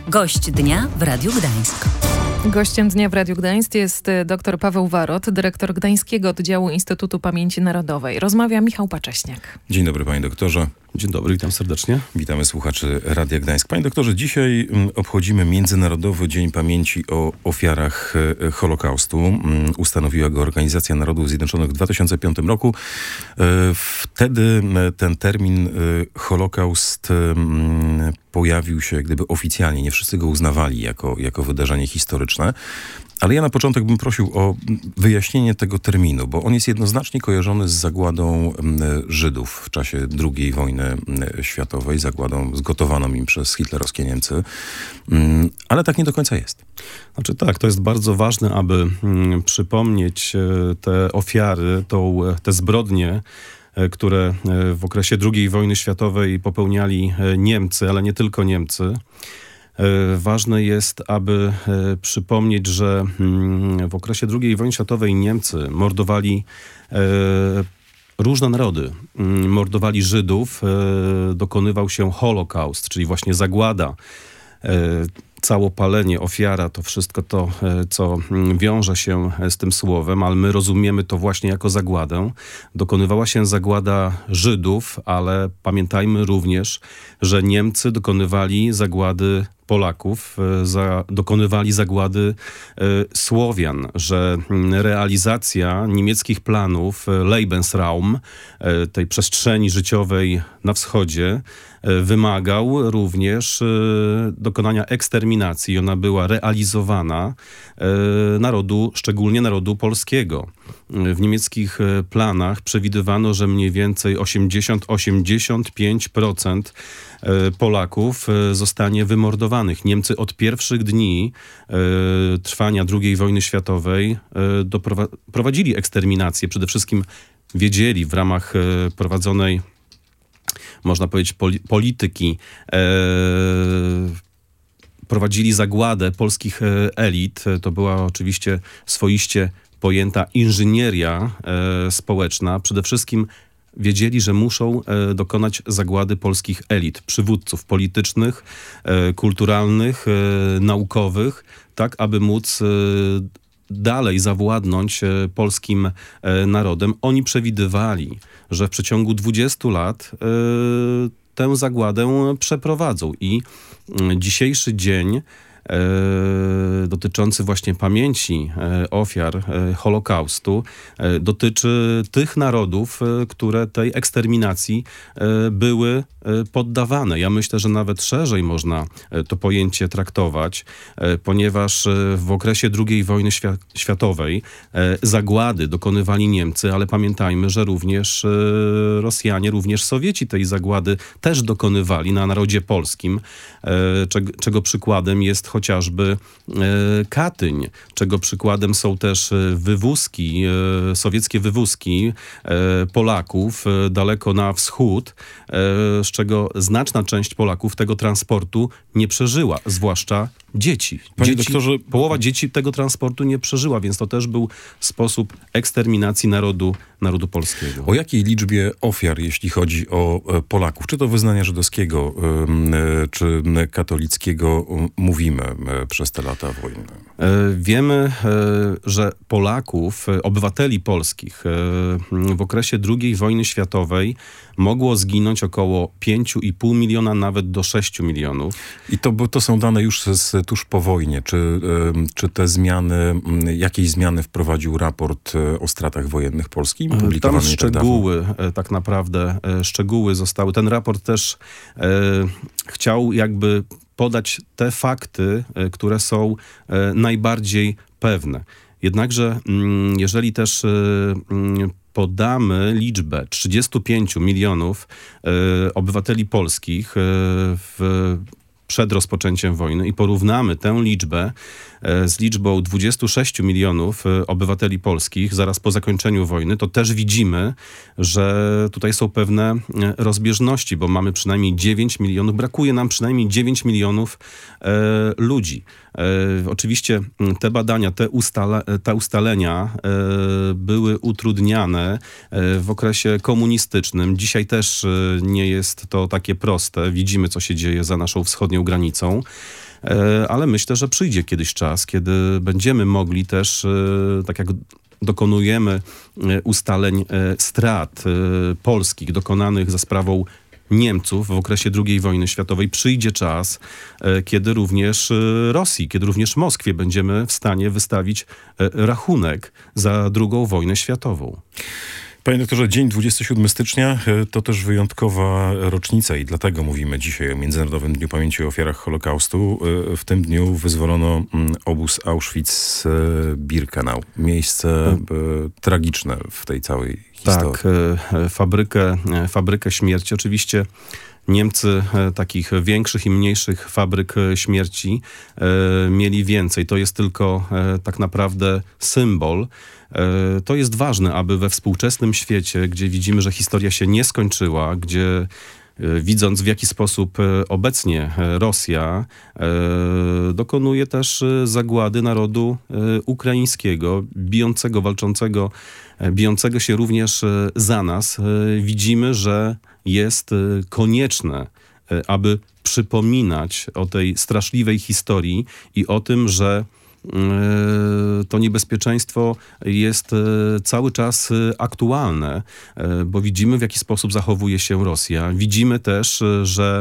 Gość dnia w Radiu Gdańsk. Gościem dnia w Radiu Gdańsk jest dr Paweł Warot, dyrektor Gdańskiego Oddziału Instytutu Pamięci Narodowej. Rozmawia Michał Pacześniak. Dzień dobry, panie doktorze. Dzień dobry, witam serdecznie. Witamy słuchaczy Radia Gdańsk. Panie doktorze, dzisiaj obchodzimy Międzynarodowy Dzień Pamięci o ofiarach Holokaustu. Ustanowiła go Organizacja Narodów Zjednoczonych w 2005 roku. Wtedy ten termin Holokaust pojawił się gdyby oficjalnie. Nie wszyscy go uznawali jako wydarzenie historyczne. Ale ja na początek bym prosił o wyjaśnienie tego terminu, bo on jest jednoznacznie kojarzony z zagładą Żydów w czasie II wojny światowej, zagładą zgotowaną im przez hitlerowskie Niemcy, ale tak nie do końca jest. Znaczy tak, to jest bardzo ważne, aby przypomnieć te ofiary, te zbrodnie, które w okresie II wojny światowej popełniali Niemcy, ale nie tylko Niemcy. Ważne jest, aby przypomnieć, że w okresie II wojny światowej Niemcy mordowali różne narody. Mordowali Żydów, dokonywał się Holokaust, czyli właśnie zagłada, całopalenie, ofiara, to wszystko to, co wiąże się z tym słowem, ale my rozumiemy to właśnie jako zagładę. Dokonywała się zagłada Żydów, ale pamiętajmy również, że Niemcy dokonywali zagłady Polaków, dokonywali zagłady Słowian, że realizacja niemieckich planów Lebensraum, tej przestrzeni życiowej na wschodzie, wymagał również dokonania eksterminacji. Ona była realizowana szczególnie narodu polskiego. W niemieckich planach przewidywano, że mniej więcej 80-85% Polaków zostanie wymordowanych. Niemcy od pierwszych dni trwania II wojny światowej prowadzili eksterminację. Przede wszystkim wiedzieli w ramach prowadzonej, można powiedzieć, polityki, prowadzili zagładę polskich elit. To była oczywiście swoiście pojęta inżynieria społeczna. Przede wszystkim wiedzieli, że muszą dokonać zagłady polskich elit, przywódców politycznych, kulturalnych, naukowych, tak aby móc dalej zawładnąć polskim narodem. Oni przewidywali, że w przeciągu 20 lat tę zagładę przeprowadzą i dzisiejszy dzień dotyczący właśnie pamięci ofiar Holokaustu dotyczy tych narodów, które tej eksterminacji były poddawane. Ja myślę, że nawet szerzej można to pojęcie traktować, ponieważ w okresie II wojny światowej zagłady dokonywali Niemcy, ale pamiętajmy, że również Rosjanie, również Sowieci tej zagłady też dokonywali na narodzie polskim, czego przykładem jest chociażby Katyń, czego przykładem są też wywózki, sowieckie wywózki Polaków daleko na wschód, z czego znaczna część Polaków tego transportu nie przeżyła, zwłaszcza dzieci. Panie doktorze, połowa dzieci tego transportu nie przeżyła, więc to też był sposób eksterminacji narodu polskiego. O jakiej liczbie ofiar, jeśli chodzi o Polaków, czy to wyznania żydowskiego, czy katolickiego, mówimy przez te lata wojny? Wiemy, że Polaków, obywateli polskich w okresie II wojny światowej mogło zginąć około 5,5 miliona, nawet do 6 milionów. I to są dane już tuż po wojnie. Czy te zmiany, jakieś zmiany wprowadził raport o stratach wojennych Polski? Tam szczegóły, tak naprawdę szczegóły zostały. Ten raport też chciał jakby podać te fakty, które są najbardziej pewne. Jednakże jeżeli też podamy liczbę 35 milionów obywateli polskich przed rozpoczęciem wojny i porównamy tę liczbę z liczbą 26 milionów obywateli polskich zaraz po zakończeniu wojny, to też widzimy, że tutaj są pewne rozbieżności, bo mamy przynajmniej 9 milionów, brakuje nam przynajmniej 9 milionów ludzi. Oczywiście te badania, te ustalenia były utrudniane w okresie komunistycznym. Dzisiaj też nie jest to takie proste. Widzimy, co się dzieje za naszą wschodnią granicą. ale myślę, że przyjdzie kiedyś czas, kiedy będziemy mogli też, tak jak dokonujemy ustaleń strat polskich dokonanych za sprawą Niemców w okresie II wojny światowej, przyjdzie czas, kiedy również Rosji, kiedy również Moskwie będziemy w stanie wystawić rachunek za II wojnę światową. Panie doktorze, dzień 27 stycznia to też wyjątkowa rocznica i dlatego mówimy dzisiaj o Międzynarodowym Dniu Pamięci o Ofiarach Holokaustu. W tym dniu wyzwolono obóz Auschwitz-Birkenau. Miejsce tragiczne w tej całej historii. Tak, fabrykę śmierci. Oczywiście Niemcy takich większych i mniejszych fabryk śmierci mieli więcej. To jest tylko tak naprawdę symbol. To jest ważne, aby we współczesnym świecie, gdzie widzimy, że historia się nie skończyła, gdzie widząc w jaki sposób obecnie Rosja dokonuje też zagłady narodu ukraińskiego, bijącego, walczącego, bijącego się również za nas, widzimy, że jest konieczne, aby przypominać o tej straszliwej historii i o tym, że to niebezpieczeństwo jest cały czas aktualne, bo widzimy, w jaki sposób zachowuje się Rosja. Widzimy też, że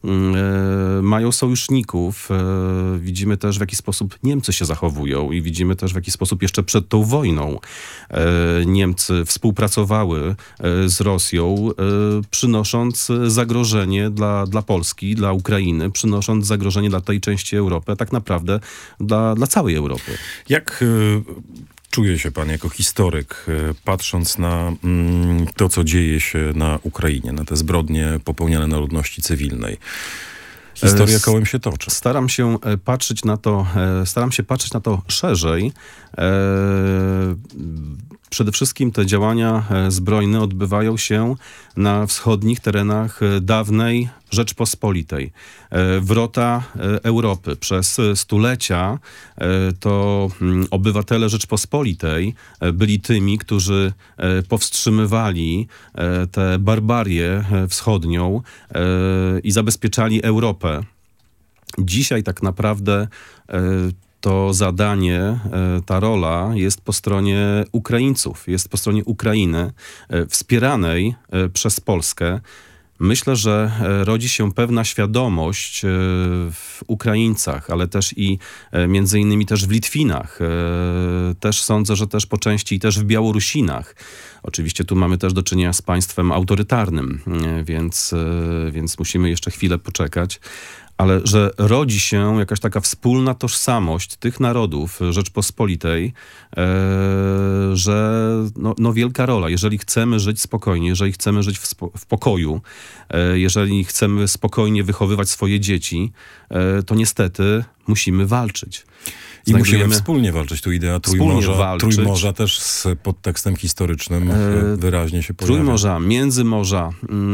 mają sojuszników. Widzimy też, w jaki sposób Niemcy się zachowują i widzimy też, w jaki sposób jeszcze przed tą wojną Niemcy współpracowały z Rosją, przynosząc zagrożenie dla Polski, dla Ukrainy, przynosząc zagrożenie dla tej części Europy, a tak naprawdę dla całej Europy. Jak czuje się pan jako historyk, patrząc na to, co dzieje się na Ukrainie, na te zbrodnie popełniane na ludności cywilnej? Historia kołem się toczy. Staram się patrzeć na to szerzej. Przede wszystkim te działania zbrojne odbywają się na wschodnich terenach dawnej Rzeczpospolitej. Wrota Europy. Przez stulecia to obywatele Rzeczpospolitej byli tymi, którzy powstrzymywali tę barbarię wschodnią i zabezpieczali Europę. Dzisiaj tak naprawdę to zadanie, ta rola jest po stronie Ukraińców, jest po stronie Ukrainy, wspieranej przez Polskę. Myślę, że rodzi się pewna świadomość w Ukraińcach, ale też i między innymi też w Litwinach. Też sądzę, że też po części i też w Białorusinach. Oczywiście tu mamy też do czynienia z państwem autorytarnym, więc musimy jeszcze chwilę poczekać. Ale że rodzi się jakaś taka wspólna tożsamość tych narodów Rzeczpospolitej, że wielka rola. Jeżeli chcemy żyć spokojnie, jeżeli chcemy żyć w pokoju, jeżeli chcemy spokojnie wychowywać swoje dzieci, to niestety musimy walczyć. I musimy wspólnie walczyć. Tu idea Trójmorza też z podtekstem historycznym wyraźnie się pojawia. Trójmorza, Międzymorza.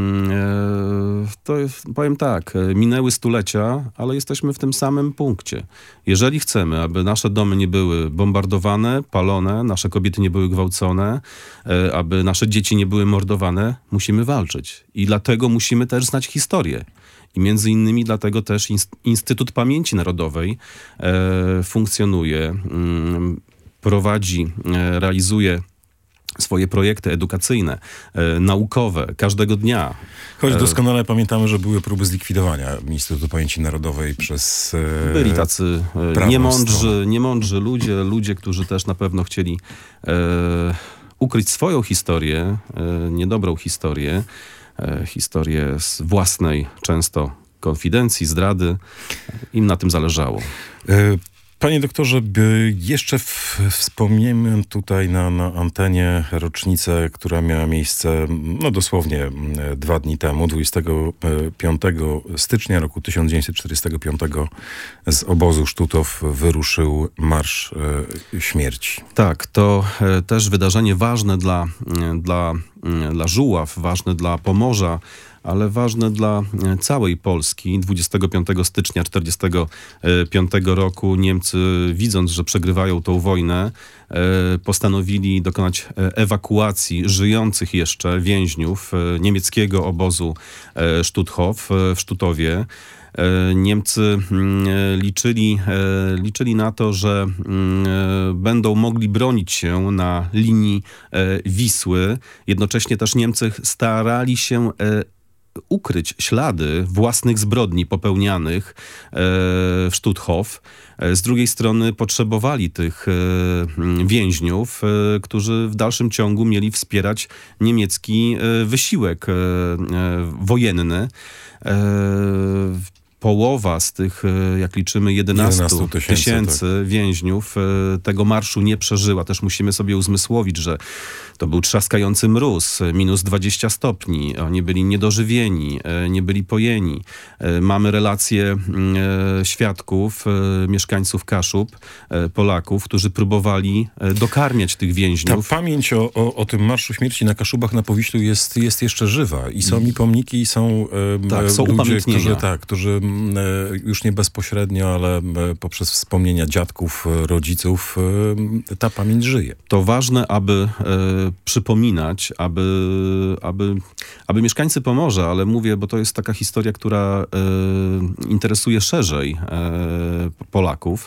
To powiem tak, minęły stulecia, ale jesteśmy w tym samym punkcie. Jeżeli chcemy, aby nasze domy nie były bombardowane, palone, nasze kobiety nie były gwałcone, aby nasze dzieci nie były mordowane, musimy walczyć. I dlatego musimy też znać historię. I między innymi dlatego też Instytut Pamięci Narodowej funkcjonuje, prowadzi, realizuje swoje projekty edukacyjne, naukowe, każdego dnia. Choć doskonale pamiętamy, że były próby zlikwidowania Instytutu Pamięci Narodowej przez byli tacy niemądrzy ludzie, którzy też na pewno chcieli ukryć swoją historię, niedobrą historię z własnej często konfidencji, zdrady. Im na tym zależało. Panie doktorze, jeszcze wspomniemy tutaj na antenie rocznicę, która miała miejsce dosłownie 2 dni temu, 25 stycznia roku 1945 z obozu Sztutow wyruszył Marsz Śmierci. Tak, to też wydarzenie ważne dla Żuław, ważne dla Pomorza, ale ważne dla całej Polski. 25 stycznia 1945 roku Niemcy, widząc, że przegrywają tą wojnę, postanowili dokonać ewakuacji żyjących jeszcze więźniów niemieckiego obozu Stutthof w Sztutowie. Niemcy liczyli na to, że będą mogli bronić się na linii Wisły. Jednocześnie też Niemcy starali się ukryć ślady własnych zbrodni popełnianych w Stutthof. Z drugiej strony potrzebowali tych więźniów, którzy w dalszym ciągu mieli wspierać niemiecki wysiłek wojenny. Połowa z tych, jak liczymy, 11 tysięcy więźniów tego marszu nie przeżyła. Też musimy sobie uzmysłowić, że to był trzaskający mróz, minus 20 stopni. Oni byli niedożywieni, nie byli pojeni. Mamy relacje świadków, mieszkańców Kaszub, Polaków, którzy próbowali dokarmiać tych więźniów. Ta pamięć o tym Marszu Śmierci na Kaszubach na Powiślu jest jeszcze żywa. I są i pomniki, i są, są ludzie, którzy już nie bezpośrednio, ale poprzez wspomnienia dziadków, rodziców, ta pamięć żyje. To ważne, aby przypominać, aby mieszkańcy Pomorza, ale mówię, bo to jest taka historia, która interesuje szerzej Polaków,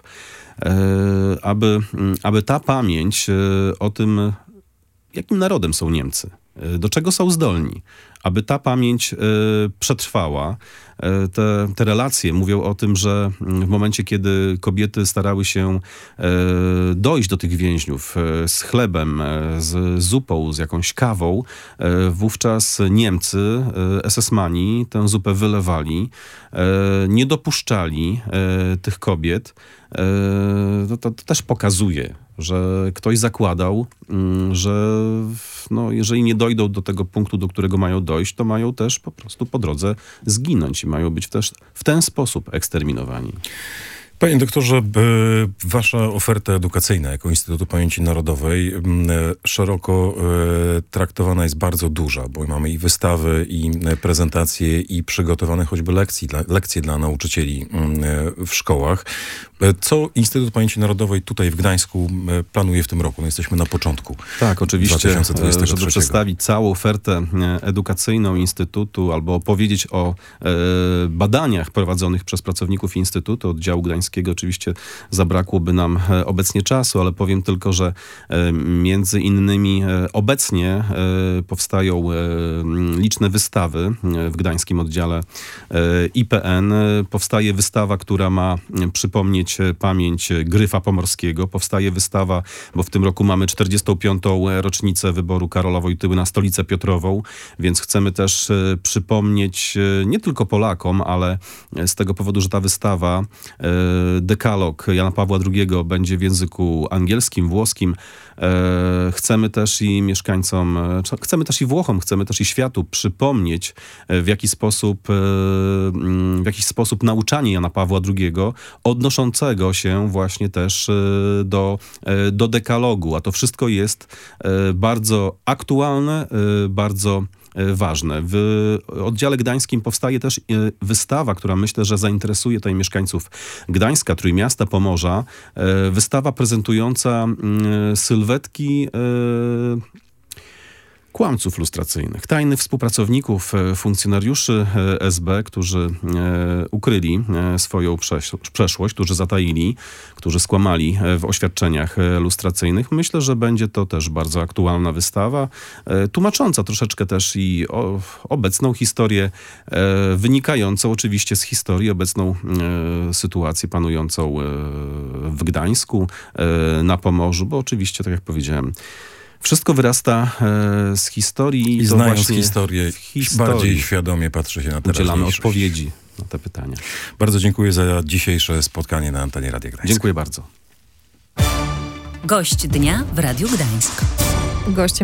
aby ta pamięć o tym, jakim narodem są Niemcy, do czego są zdolni, aby ta pamięć przetrwała. Te relacje mówią o tym, że w momencie, kiedy kobiety starały się dojść do tych więźniów z chlebem, z zupą, z jakąś kawą, wówczas Niemcy, SS-mani, tę zupę wylewali, nie dopuszczali tych kobiet. To też pokazuje, że ktoś zakładał, że jeżeli nie dojdą do tego punktu, do którego mają dojść, to mają też po prostu po drodze zginąć i mają być też w ten sposób eksterminowani. Panie doktorze, wasza oferta edukacyjna jako Instytutu Pamięci Narodowej szeroko traktowana jest bardzo duża, bo mamy i wystawy, i prezentacje, i przygotowane choćby lekcje dla nauczycieli w szkołach. Co Instytut Pamięci Narodowej tutaj w Gdańsku planuje w tym roku? Jesteśmy na początku. Tak, oczywiście, 2023. żeby przedstawić całą ofertę edukacyjną Instytutu albo opowiedzieć o badaniach prowadzonych przez pracowników Instytutu, oddziału gdańskiego. Oczywiście zabrakłoby nam obecnie czasu, ale powiem tylko, że między innymi obecnie powstają liczne wystawy w gdańskim oddziale IPN. Powstaje wystawa, która ma przypomnieć pamięć Gryfa Pomorskiego. Powstaje wystawa, bo w tym roku mamy 45. rocznicę wyboru Karola Wojtyły na Stolicę Piotrową, więc chcemy też przypomnieć nie tylko Polakom, ale z tego powodu, że ta wystawa dekalog Jana Pawła II będzie w języku angielskim, włoskim. Chcemy też i mieszkańcom, chcemy też i Włochom, chcemy też i światu przypomnieć, w jakiś sposób nauczanie Jana Pawła II odnoszącego się właśnie też do dekalogu. A to wszystko jest bardzo aktualne, bardzo ważne. W oddziale gdańskim powstaje też wystawa, która myślę, że zainteresuje tutaj mieszkańców Gdańska, Trójmiasta, Pomorza. Wystawa prezentująca sylwetki kłamców lustracyjnych, tajnych współpracowników, funkcjonariuszy SB, którzy ukryli swoją przeszłość, którzy zataili, którzy skłamali w oświadczeniach lustracyjnych. Myślę, że będzie to też bardzo aktualna wystawa, tłumacząca troszeczkę też i obecną historię, wynikającą oczywiście z historii, obecną sytuację panującą w Gdańsku, na Pomorzu, bo oczywiście, tak jak powiedziałem, wszystko wyrasta z historii. I znając historię, bardziej świadomie patrzy się na teraźniejszość. Udzielamy odpowiedzi na te pytania. Bardzo dziękuję za dzisiejsze spotkanie na antenie Radia Gdańsk. Dziękuję bardzo. Gość dnia w Radiu Gdańsk. Gościem